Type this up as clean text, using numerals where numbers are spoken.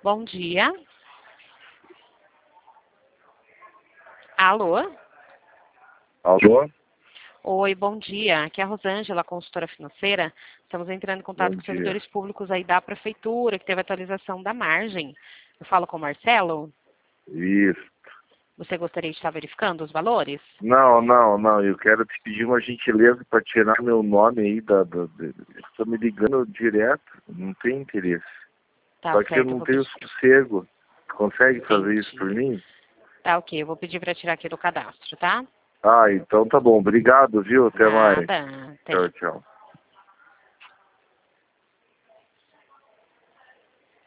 Bom dia. Alô? Alô? Oi, bom dia. Aqui é a Rosângela, consultora financeira. Estamos entrando em contato Bom com dia. servidores públicos aí da prefeitura, que teve atualização da margem. Eu falo com o Marcelo. Isso. Você gostaria de estar verificando os valores? Não. Eu quero te pedir uma gentileza para tirar meu nome aí Estou me ligando direto, não tem interesse. Tá Só que eu certo, eu não vou tenho pedir. sossego. Consegue fazer isso por Entendi. mim? Tá ok, eu vou pedir para tirar aqui do cadastro, tá? Ah, então tá bom. Obrigado, viu? Até mais. Nada. Até. Tchau.